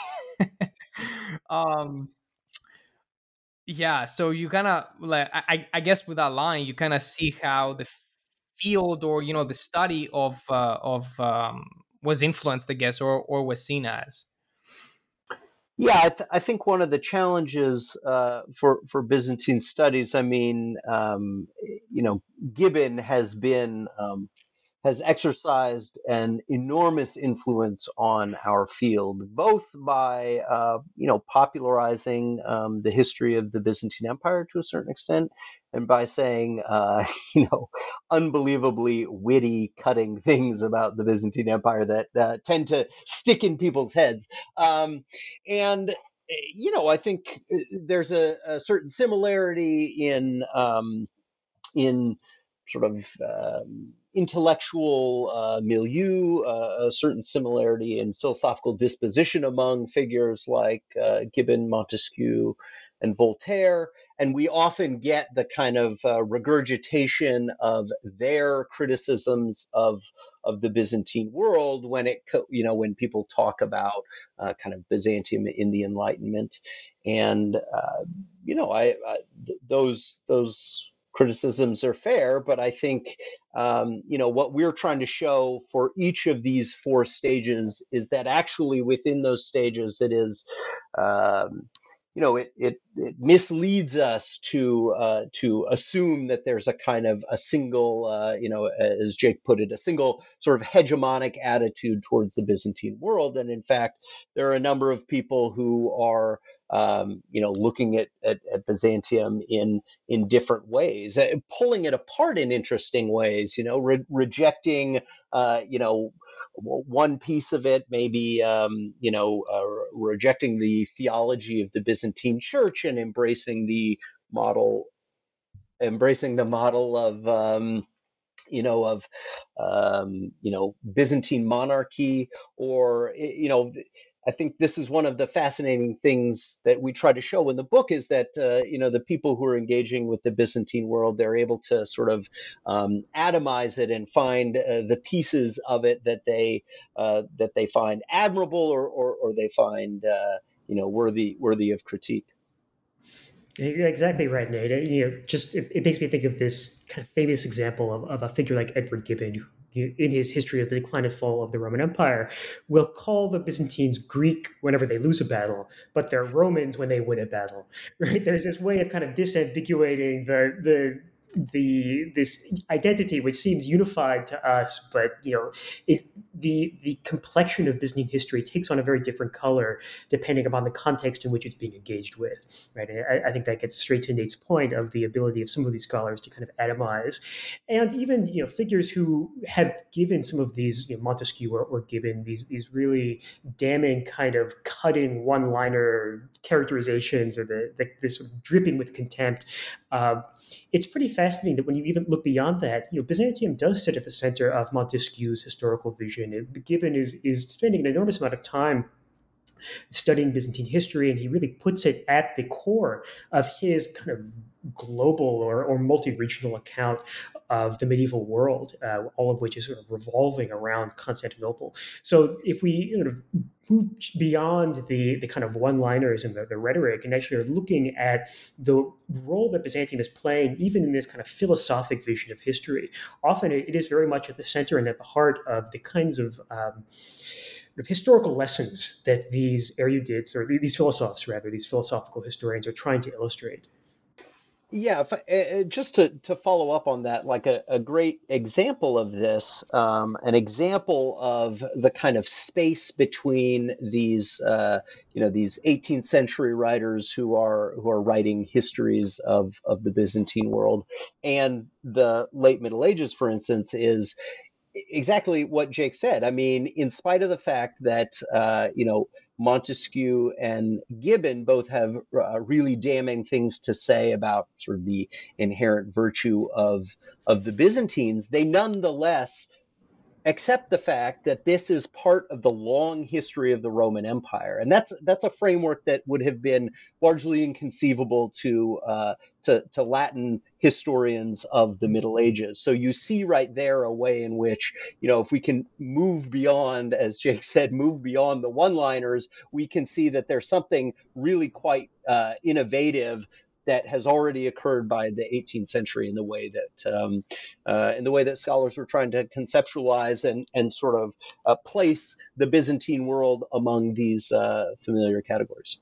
um, yeah, so you kind of like I I guess with that line, you kind of see how the field, or you know, the study of uh, of um, was influenced, I guess, or or was seen as. Yeah, I, th- I think one of the challenges uh, for for Byzantine studies, I mean, um, you know, Gibbon has been um, has exercised an enormous influence on our field, both by uh, you know popularizing um, the history of the Byzantine Empire to a certain extent, and by saying uh, you know unbelievably witty, cutting things about the Byzantine Empire that uh, tend to stick in people's heads. Um, and you know, I think there's a, a certain similarity in um, in sort of um, intellectual uh, milieu, uh, a certain similarity in philosophical disposition among figures like uh, Gibbon, Montesquieu, and Voltaire. And we often get the kind of uh, regurgitation of their criticisms of of the Byzantine world when it, you know, when people talk about uh, kind of Byzantium in the Enlightenment, and uh, you know, I, I th- those those. criticisms are fair, but I think um, you know what we're trying to show for each of these four stages is that actually within those stages it is um, you know it, it it misleads us to uh, to assume that there's a kind of a single uh, you know as Jake put it, a single sort of hegemonic attitude towards the Byzantine world, and in fact there are a number of people who are Um, you know, looking at, at, at Byzantium in in different ways, uh, pulling it apart in interesting ways. You know, re- rejecting, uh, you know, one piece of it, maybe, um, you know, uh, rejecting the theology of the Byzantine Church and embracing the model, embracing the model of um, you know of um, you know Byzantine monarchy, or you know. I think this is one of the fascinating things that we try to show in the book is that, uh, you know, the people who are engaging with the Byzantine world, they're able to sort of um, atomize it and find uh, the pieces of it that they uh, that they find admirable or or, or they find, uh, you know, worthy worthy of critique. You're exactly right, Nate. You know, just it, it makes me think of this kind of famous example of, of a figure like Edward Gibbon, who, in his history of the decline and fall of the Roman Empire, will call the Byzantines Greek whenever they lose a battle, but they're Romans when they win a battle. Right? There's this way of kind of disambiguating the the the this identity which seems unified to us, but you know, it, the the complexion of Byzantine history takes on a very different color depending upon the context in which it's being engaged with. Right, and I, I think that gets straight to Nate's point of the ability of some of these scholars to kind of atomize, and even you know figures who have given some of these, you know, Montesquieu or, or Gibbon, these these really damning kind of cutting one-liner characterizations, or the, the this sort of dripping with contempt. Uh, it's pretty fascinating that when you even look beyond that, you know, Byzantium does sit at the center of Montesquieu's historical vision. It, Gibbon is is spending an enormous amount of time studying Byzantine history, and he really puts it at the core of his kind of global or, or multi-regional account of the medieval world, uh, all of which is sort of revolving around Constantinople. So if we sort of move beyond the, the kind of one-liners and the, the rhetoric, and actually are looking at the role that Byzantium is playing, even in this kind of philosophic vision of history, often it, it is very much at the center and at the heart of the kinds of um, historical lessons that these erudites, or these philosophers rather, these philosophical historians are trying to illustrate. Yeah, if I, uh, just to, to follow up on that, like a, a great example of this, um, an example of the kind of space between these, uh, you know, these eighteenth century writers who are who are writing histories of of the Byzantine world and the late Middle Ages, for instance, is exactly what Jake said. I mean, in spite of the fact that, uh, you know, Montesquieu and Gibbon both have uh, really damning things to say about sort of the inherent virtue of, of the Byzantines, they nonetheless accept the fact that this is part of the long history of the Roman Empire, and that's that's a framework that would have been largely inconceivable to uh, to, to Latin historians of the Middle Ages. So you see right there a way in which, you know, if we can move beyond, as Jake said, move beyond the one-liners, we can see that there's something really quite uh, innovative that has already occurred by the eighteenth century in the way that um, uh, in the way that scholars were trying to conceptualize and and sort of uh, place the Byzantine world among these uh, familiar categories.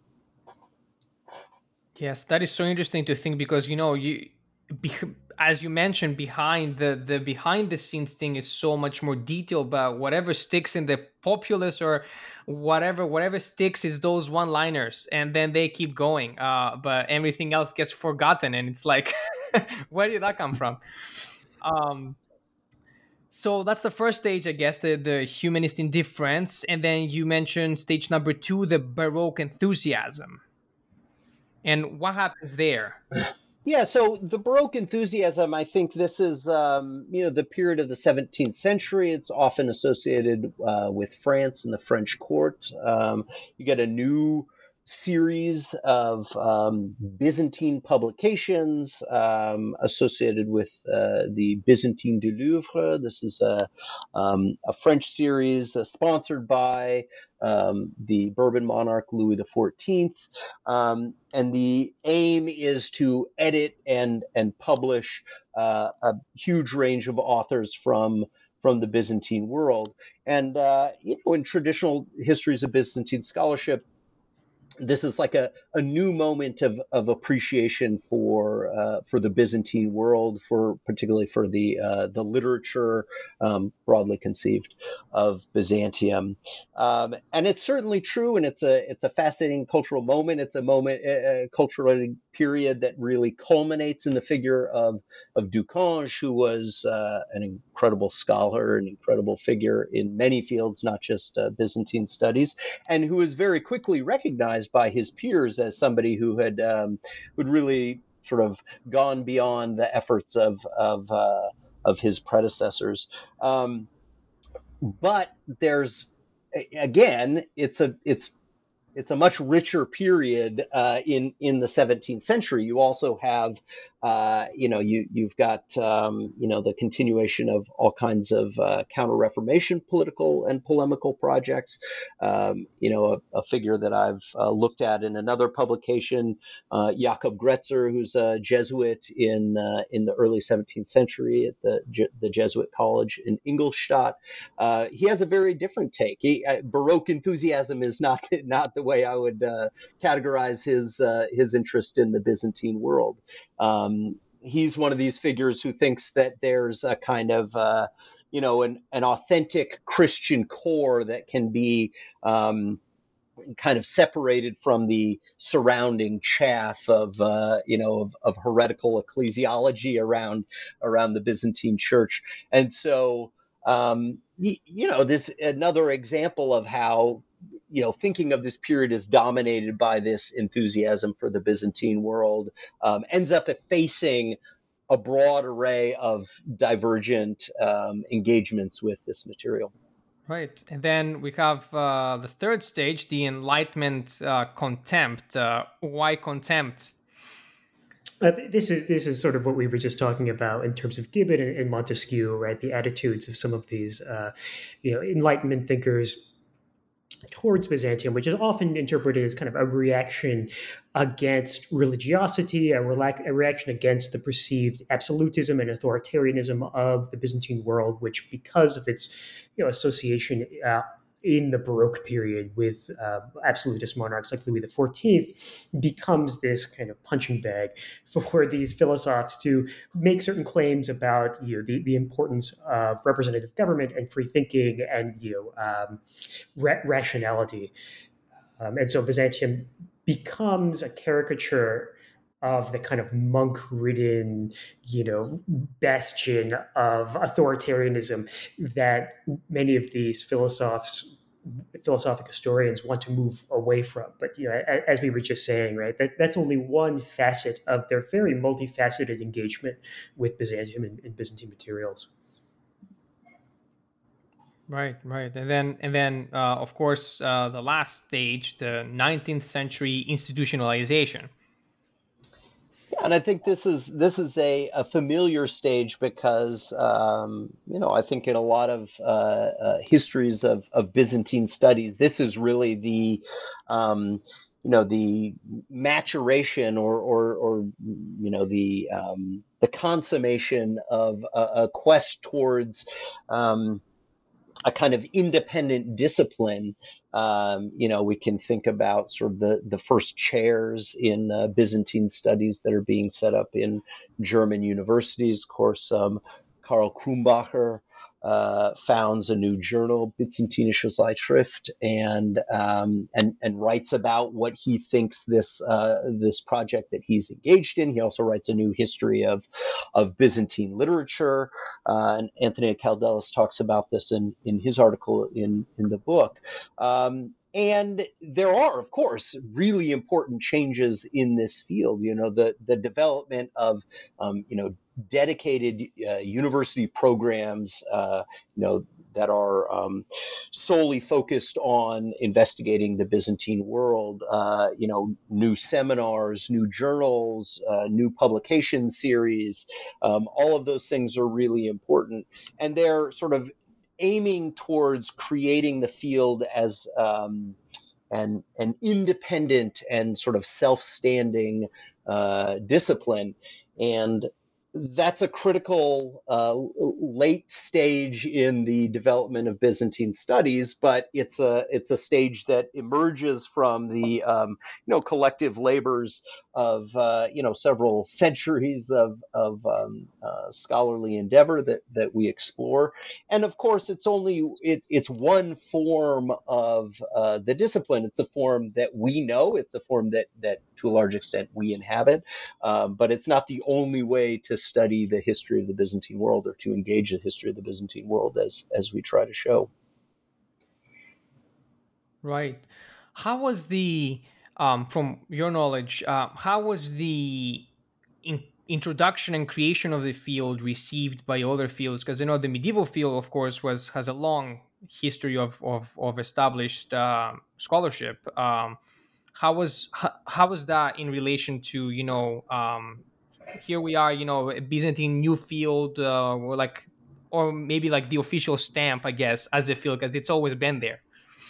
Yes, that is so interesting to think, because you know you. Be, as you mentioned, behind the the behind the scenes thing is so much more detailed, but whatever sticks in the populace or whatever whatever sticks is those one-liners, and then they keep going, uh but everything else gets forgotten, and it's like where did that come from? um so that's the first stage, I guess, the the humanist indifference, and then you mentioned stage number two, the Baroque enthusiasm. And what happens there? Yeah, so the Baroque enthusiasm, I think this is, um, you know, the period of the seventeenth century. It's often associated uh, with France and the French court. Um, you get a new series of um, Byzantine publications um, associated with uh, the Byzantine du Louvre. This is a, um, a French series uh, sponsored by um, the Bourbon monarch Louis the fourteenth. Um, and the aim is to edit and, and publish uh, a huge range of authors from from the Byzantine world. And, uh, you know, in traditional histories of Byzantine scholarship, this is like a, a new moment of, of appreciation for uh, for the Byzantine world, for particularly for the uh, the literature um, broadly conceived of Byzantium, um, and it's certainly true. And it's a it's a fascinating cultural moment. It's a moment, a cultural period that really culminates in the figure of of Ducange, who was uh, an incredible scholar, an incredible figure in many fields, not just uh, Byzantine studies, and who was very quickly recognized by his peers as somebody who had um, would really sort of gone beyond the efforts of of uh, of his predecessors. Um, but there's again, it's a it's it's a much richer period uh, in in the seventeenth century. You also have, uh, you know, you you've got um, you know the continuation of all kinds of uh, counter-Reformation political and polemical projects. Um, you know, a, a figure that I've uh, looked at in another publication, uh, Jakob Gretzer, who's a Jesuit in uh, in the early seventeenth century at the the Jesuit College in Ingolstadt. Uh, he has a very different take. He, uh, Baroque enthusiasm is not not the way I would uh, categorize his uh, his interest in the Byzantine world. Um, he's one of these figures who thinks that there's a kind of uh, you know an an authentic Christian core that can be um, kind of separated from the surrounding chaff of uh, you know of, of heretical ecclesiology around around the Byzantine Church, and so um, you, you know this another example of how. You know, thinking of this period as dominated by this enthusiasm for the Byzantine world um, ends up effacing a broad array of divergent um, engagements with this material. Right. And then we have uh, the third stage, the Enlightenment uh, contempt. Uh, why contempt? Uh, this is this is sort of what we were just talking about in terms of Gibbon and, and Montesquieu, right? The attitudes of some of these, uh, you know, Enlightenment thinkers towards Byzantium, which is often interpreted as kind of a reaction against religiosity, a, relac- a reaction against the perceived absolutism and authoritarianism of the Byzantine world, which, because of its you know association uh, in the Baroque period with uh, absolutist monarchs like Louis the fourteenth, becomes this kind of punching bag for these philosophers to make certain claims about you know the, the importance of representative government and free thinking and you know um, ra- rationality. Um, and so Byzantium becomes a caricature of the kind of monk-ridden, you know, bastion of authoritarianism that many of these philosophers, philosophic historians want to move away from. But, you know, as we were just saying, right, that, that's only one facet of their very multifaceted engagement with Byzantium and, and Byzantine materials. Right, right. And then, and then, uh, of course, uh, the last stage, the nineteenth century institutionalization. Yeah, and I think this is this is a, a familiar stage because um, you know I think in a lot of uh, uh, histories of, of Byzantine studies, this is really the um, you know the maturation or or, or you know the um, the consummation of a, a quest towards um, a kind of independent discipline. Um, you know, we can think about sort of the, the first chairs in uh, Byzantine studies that are being set up in German universities. Of course, um, Karl Krumbacher uh, founds a new journal, Byzantinische Zeitschrift, and um, and and writes about what he thinks this uh, this project that he's engaged in. He also writes a new history of of Byzantine literature, uh, and Anthony Kaldelis talks about this in in his article in in the book. Um, And there are, of course, really important changes in this field. You know, the the development of, um, you know, dedicated uh, university programs, uh, you know, that are um, solely focused on investigating the Byzantine world. Uh, you know, new seminars, new journals, uh, new publication series. Um, all of those things are really important, and they're sort of aiming towards creating the field as um, an, an independent and sort of self-standing uh, discipline. And that's a critical uh, late stage in the development of Byzantine studies, but it's a it's a stage that emerges from the um, you know collective labors of uh, you know several centuries of of um, uh, scholarly endeavor that that we explore, and of course it's only it, it's one form of uh, the discipline. It's a form that we know. It's a form that that to a large extent we inhabit, um, but it's not the only way to study the history of the Byzantine world or to engage the history of the Byzantine world as as we try to show. Right. How was the, um, from your knowledge, uh, how was the in, introduction and creation of the field received by other fields? Because you know the medieval field, of course, was has a long history of of, of established uh, scholarship. Um, how was how, how was that in relation to you know um, here we are, you know, a Byzantine new field, uh, or like, or maybe like the official stamp, I guess, as a field because it's always been there.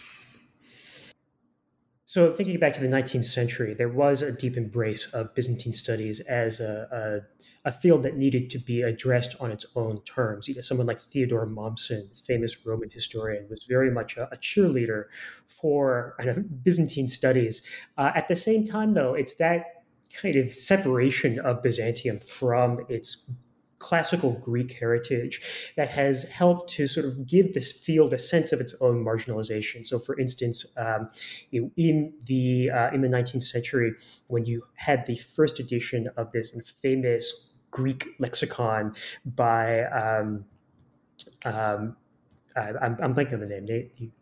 So thinking back to the nineteenth century, there was a deep embrace of Byzantine studies as a, a, a field that needed to be addressed on its own terms. You know, someone like Theodore Mommsen, famous Roman historian, was very much a, a cheerleader for you know, Byzantine studies. Uh, at the same time, though, it's that kind of separation of Byzantium from its classical Greek heritage that has helped to sort of give this field a sense of its own marginalization. So, for instance, um, you know, in the uh, in the nineteenth century, when you had the first edition of this famous Greek lexicon by um, um, I, I'm, I'm blanking on the name. Nate, you...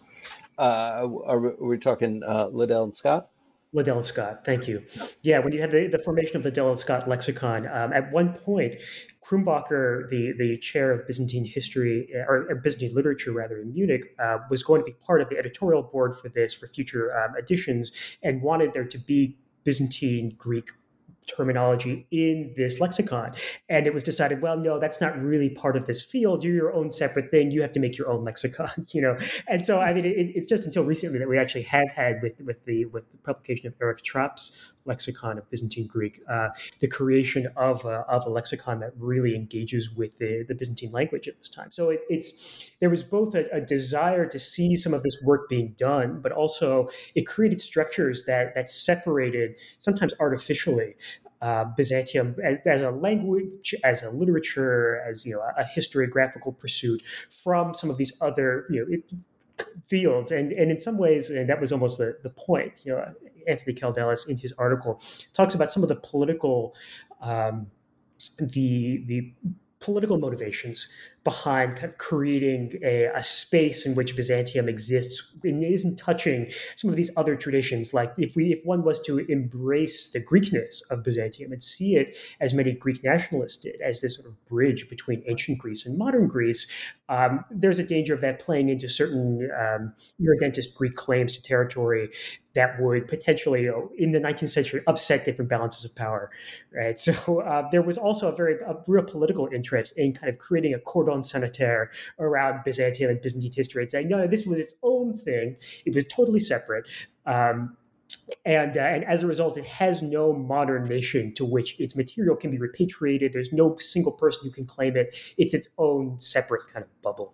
uh, are we, are we talking uh, Liddell and Scott? Liddell and Scott, thank you. Yeah, when you had the, the formation of the Liddell and Scott lexicon, um, at one point, Krumbacher, the, the chair of Byzantine history, or, or Byzantine literature rather, in Munich, uh, was going to be part of the editorial board for this, for future um, editions, and wanted there to be Byzantine Greek terminology in this lexicon. And it was decided, well, no, that's not really part of this field. You're your own separate thing. You have to make your own lexicon, you know? And so, I mean, it, it's just until recently that we actually have had with, with the with the publication of Eric Trapp's lexicon of Byzantine Greek, uh, the creation of a, of a lexicon that really engages with the, the Byzantine language at this time. So it, it's there was both a, a desire to see some of this work being done, but also it created structures that that separated, sometimes artificially, Uh, Byzantium as, as a language, as a literature, as you know, a historiographical pursuit from some of these other you know it, fields, and and in some ways, and that was almost the the point. You know, Anthony Kaldelis in his article talks about some of the political, um, the the political motivations behind kind of creating a, a space in which Byzantium exists and isn't touching some of these other traditions. Like if we, if one was to embrace the Greekness of Byzantium and see it, as many Greek nationalists did, as this sort of bridge between ancient Greece and modern Greece, um, there's a danger of that playing into certain um, irredentist Greek claims to territory that would potentially, you know, in the nineteenth century, upset different balances of power, right? So uh, there was also a very a real political interest in kind of creating a cordon sanitaire around Byzantium and Byzantine history, and saying, no, this was its own thing. It was totally separate. Um, And, uh, and as a result, it has no modern nation to which its material can be repatriated. There's no single person who can claim it. It's its own separate kind of bubble.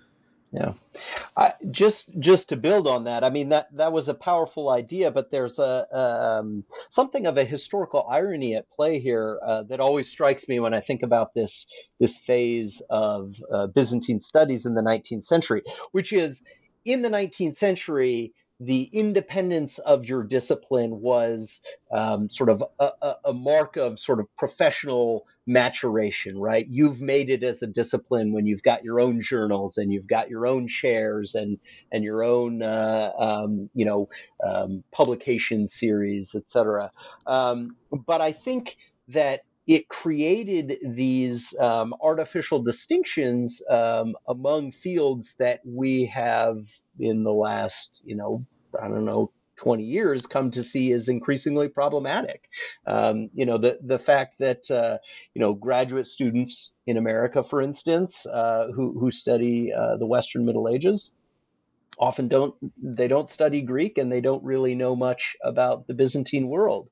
Yeah, I, just just to build on that, I mean that that was a powerful idea, but there's a um, something of a historical irony at play here uh, that always strikes me when I think about this this phase of uh, Byzantine studies in the nineteenth century, which is in the nineteenth century. The independence of your discipline was um, sort of a, a mark of sort of professional maturation, right? You've made it as a discipline when you've got your own journals and you've got your own chairs and and your own uh, um, you know um, publication series, et cetera. Um, but I think that it created these um, artificial distinctions um, among fields that we have in the last, you know, I don't know, twenty years come to see as increasingly problematic. Um, you know, the the fact that, uh, you know, graduate students in America, for instance, uh, who, who study uh, the Western Middle Ages, often don't they don't study Greek and they don't really know much about the Byzantine world.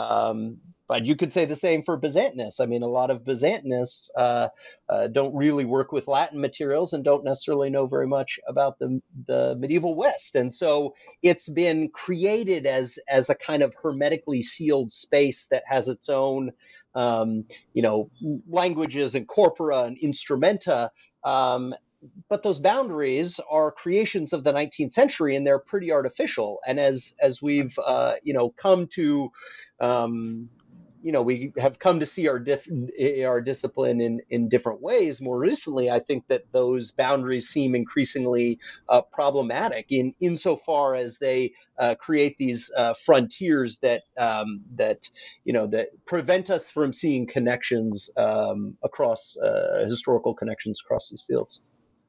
Um, but you could say the same for Byzantinists. I mean, a lot of Byzantinists uh, uh, don't really work with Latin materials and don't necessarily know very much about the, the medieval West. And so it's been created as as a kind of hermetically sealed space that has its own um, you know, languages and corpora and instrumenta. Um, But those boundaries are creations of the nineteenth century, and they're pretty artificial. And as as we've uh, you know come to um, you know, we have come to see our diff- our discipline in, in different ways. More recently, I think that those boundaries seem increasingly uh, problematic in insofar as they uh, create these uh, frontiers that um, that you know that prevent us from seeing connections um, across uh, historical connections across these fields.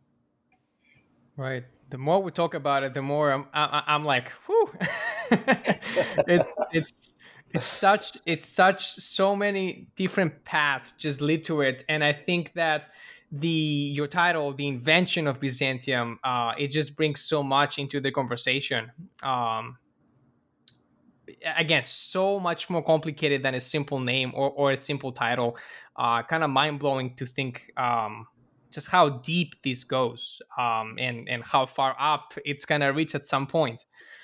Right. The more we talk about it, the more I'm I, I'm like, whew. it, it's it's such it's such so many different paths just lead to it, and I think that the your title, the invention of Byzantium, uh, it just brings so much into the conversation. Um, again, so much more complicated than a simple name or or a simple title. Uh, kind of mind blowing to think. Um, just how deep this goes um, and, and how far up it's going to reach at some point.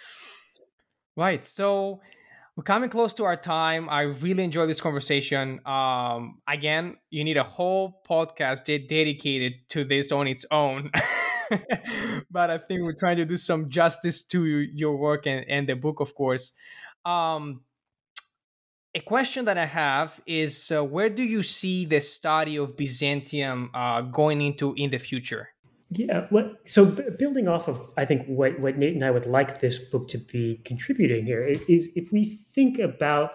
Right. So we're coming close to our time. I really enjoyed this conversation. Um, again, you need a whole podcast de- dedicated to this on its own. But I think we're trying to do some justice to your work and, and the book, of course. Um, A question that I have is, uh, where do you see the study of Byzantium uh, going into in the future? Yeah, what, so b- building off of, I think, what, what Nate and I would like this book to be contributing here is if we think about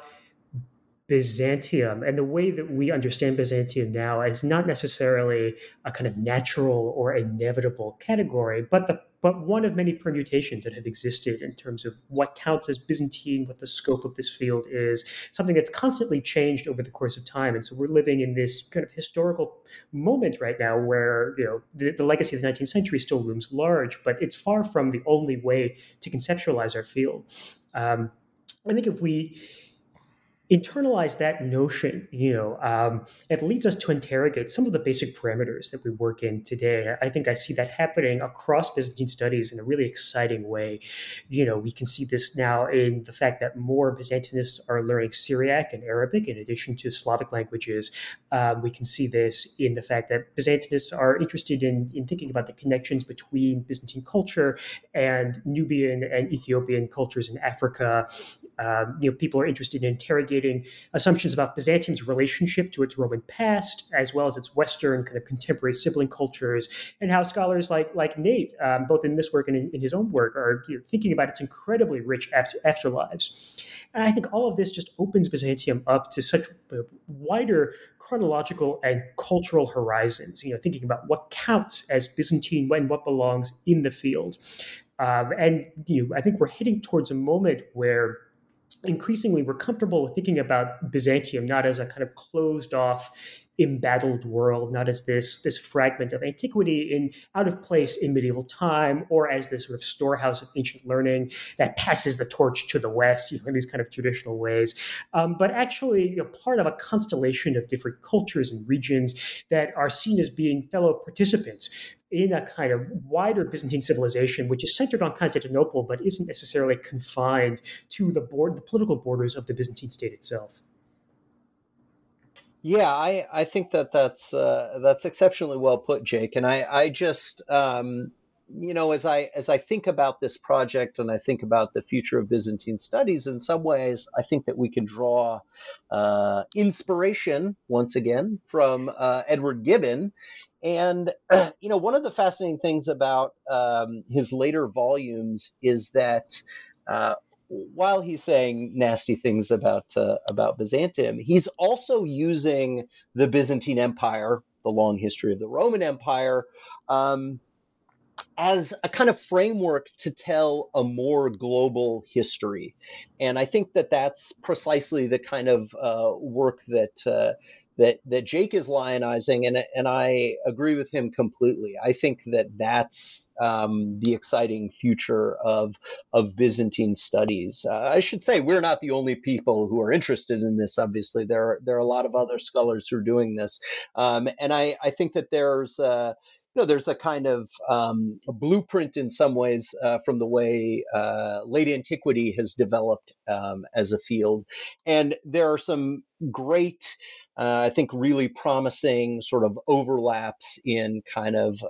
Byzantium and the way that we understand Byzantium now as not necessarily a kind of natural or inevitable category, but the but one of many permutations that have existed in terms of what counts as Byzantine, what the scope of this field is, something that's constantly changed over the course of time. And so we're living in this kind of historical moment right now where, you know, the, the legacy of the nineteenth century still looms large, but it's far from the only way to conceptualize our field. Um, I think if we internalize that notion, you know, um, it leads us to interrogate some of the basic parameters that we work in today. I think I see that happening across Byzantine studies in a really exciting way. You know, we can see this now in the fact that more Byzantinists are learning Syriac and Arabic in addition to Slavic languages. Um, we can see this in the fact that Byzantinists are interested in, in thinking about the connections between Byzantine culture and Nubian and Ethiopian cultures in Africa. Um, you know, people are interested in interrogating assumptions about Byzantium's relationship to its Roman past, as well as its Western kind of contemporary sibling cultures, and how scholars like like Nate, um, both in this work and in, in his own work, are you know, thinking about its incredibly rich after, afterlives. And I think all of this just opens Byzantium up to such uh, wider chronological and cultural horizons. You know, thinking about what counts as Byzantine and what belongs in the field. Um, and you know, I think we're heading towards a moment where increasingly we're comfortable with thinking about Byzantium not as a kind of closed off, embattled world, not as this, this fragment of antiquity in out of place in medieval time, or as this sort of storehouse of ancient learning that passes the torch to the West, you know, in these kind of traditional ways, um, but actually you know, part of a constellation of different cultures and regions that are seen as being fellow participants in a kind of wider Byzantine civilization, which is centered on Constantinople, but isn't necessarily confined to the board, the political borders of the Byzantine state itself. Yeah, I, I think that that's uh, that's exceptionally well put, Jake. And I I just um, you know as I as I think about this project and I think about the future of Byzantine studies, in some ways I think that we can draw uh, inspiration once again from uh, Edward Gibbon. And, uh, you know, one of the fascinating things about um, his later volumes is that uh, while he's saying nasty things about uh, about Byzantium, he's also using the Byzantine Empire, the long history of the Roman Empire, um, as a kind of framework to tell a more global history. And I think that that's precisely the kind of uh, work that uh, that that Jake is lionizing, and and I agree with him completely. I think that that's um, the exciting future of of Byzantine studies. Uh, I should say we're not the only people who are interested in this. Obviously, there are there are a lot of other scholars who are doing this, um, and I I think that there's uh, you know, there's a kind of um, a blueprint in some ways uh, from the way uh, late antiquity has developed um, as a field, and there are some great. Uh, I think really promising sort of overlaps in kind of uh,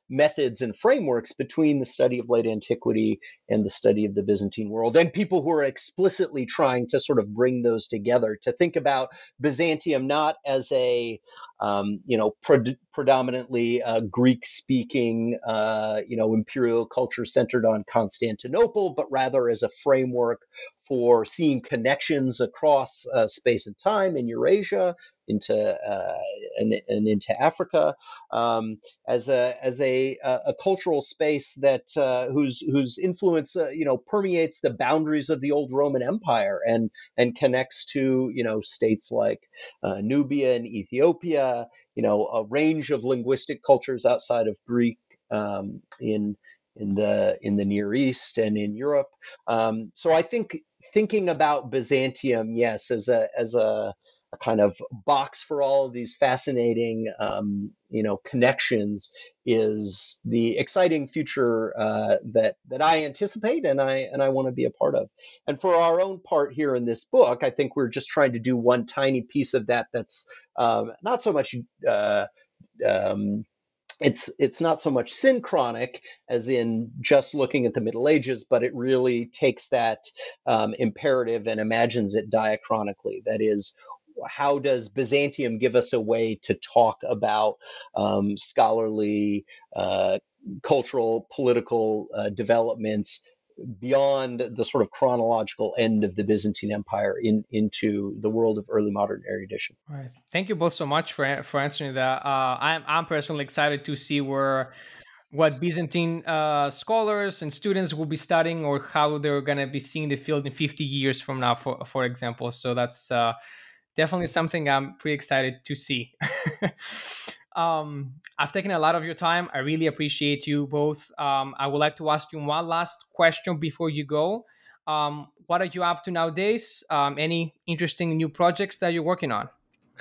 methods and frameworks between the study of late antiquity and the study of the Byzantine world, and people who are explicitly trying to sort of bring those together, to think about Byzantium not as a um, you know pre- predominantly uh, Greek-speaking uh, you know imperial culture centered on Constantinople, but rather as a framework for seeing connections across uh, space and time in Eurasia into uh, and, and into Africa, um, as a as a a cultural space that uh, whose whose influence uh, you know permeates the boundaries of the old Roman Empire and and connects to you know states like uh, Nubia and Ethiopia, you know a range of linguistic cultures outside of Greek um, in in the in the Near East and in Europe. Um, so I think thinking about Byzantium, yes, as a as a, a kind of box for all of these fascinating um, you know connections is the exciting future uh, that that I anticipate and I and I want to be a part of. And for our own part here in this book, I think we're just trying to do one tiny piece of that. That's um, not so much. Uh, um, It's it's not so much synchronic as in just looking at the Middle Ages, but it really takes that um, imperative and imagines it diachronically. That is, how does Byzantium give us a way to talk about um, scholarly, uh, cultural, political uh, developments beyond the sort of chronological end of the Byzantine Empire in, into the world of early modern erudition. All right. Thank you both so much for for answering that. Uh, I'm I'm personally excited to see where what Byzantine uh, scholars and students will be studying, or how they're going to be seeing the field in fifty years from now, for for example. So that's uh, definitely something I'm pretty excited to see. Um, I've taken a lot of your time. I really appreciate you both. Um, I would like to ask you one last question before you go. Um, what are you up to nowadays? Um, any interesting new projects that you're working on?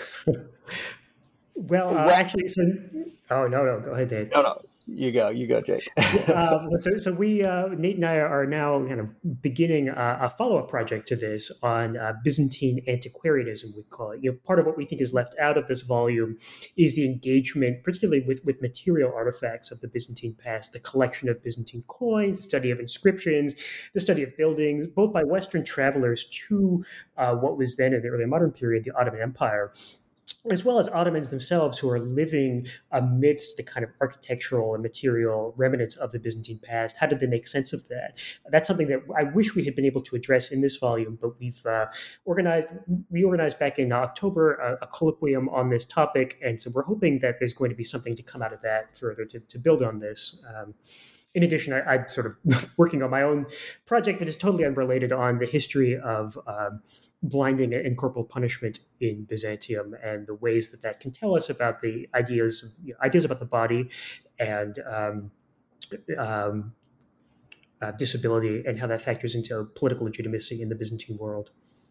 Well, uh, actually, so oh no, no, go ahead, Dave. No, no. You go, you go, Jake. um, so, so we, uh, Nate and I are now kind of beginning a, a follow-up project to this on uh, Byzantine antiquarianism, we call it. You know, part of what we think is left out of this volume is the engagement, particularly with, with material artifacts of the Byzantine past, the collection of Byzantine coins, the study of inscriptions, the study of buildings, both by Western travelers to uh, what was then in the early modern period, the Ottoman Empire, as well as Ottomans themselves who are living amidst the kind of architectural and material remnants of the Byzantine past. How did they make sense of that? That's something that I wish we had been able to address in this volume, but we've uh, organized, we organized back in October a, a colloquium on this topic, and so we're hoping that there's going to be something to come out of that further to, to build on this. Um, In addition, I, I'm sort of working on my own project that is totally unrelated on the history of um, blinding and corporal punishment in Byzantium and the ways that that can tell us about the ideas you know, ideas about the body and um, um, uh, disability and how that factors into political legitimacy in the Byzantine world.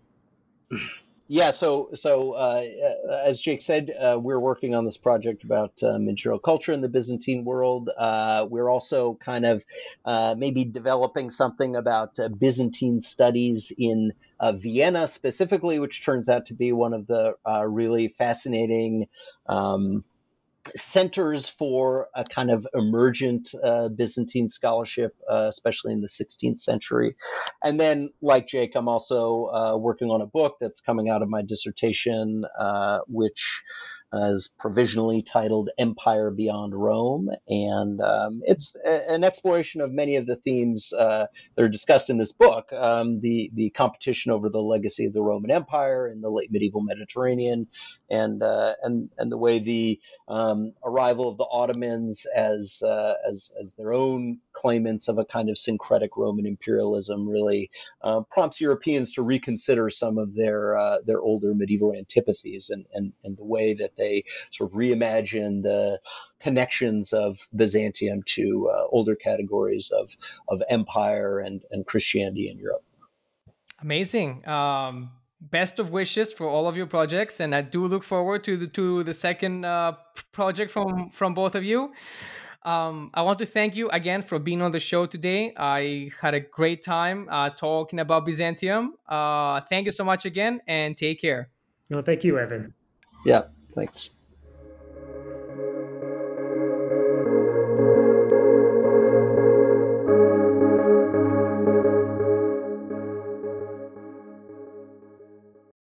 Yeah, so so uh, as Jake said, uh, we're working on this project about uh, material culture in the Byzantine world. Uh, we're also kind of uh, maybe developing something about uh, Byzantine studies in uh, Vienna specifically, which turns out to be one of the uh, really fascinating um, centers for a kind of emergent uh, Byzantine scholarship, uh, especially in the sixteenth century. And then, like Jake, I'm also uh, working on a book that's coming out of my dissertation, uh, which is provisionally titled Empire Beyond Rome. And um, it's a, an exploration of many of the themes uh, that are discussed in this book, um, the, the competition over the legacy of the Roman Empire in the late medieval Mediterranean, and uh, and and the way the um, arrival of the Ottomans as, uh, as, as their own claimants of a kind of syncretic Roman imperialism really uh, prompts Europeans to reconsider some of their uh, their older medieval antipathies and, and, and the way that they They sort of reimagine the connections of Byzantium to uh, older categories of, of empire and, and Christianity in Europe. Amazing. Um, best of wishes for all of your projects, and I do look forward to the to the second uh, project from from both of you. Um, I want to thank you again for being on the show today. I had a great time uh, talking about Byzantium. Uh, thank you so much again, and take care. No, thank you, Evan. Yeah. Thanks.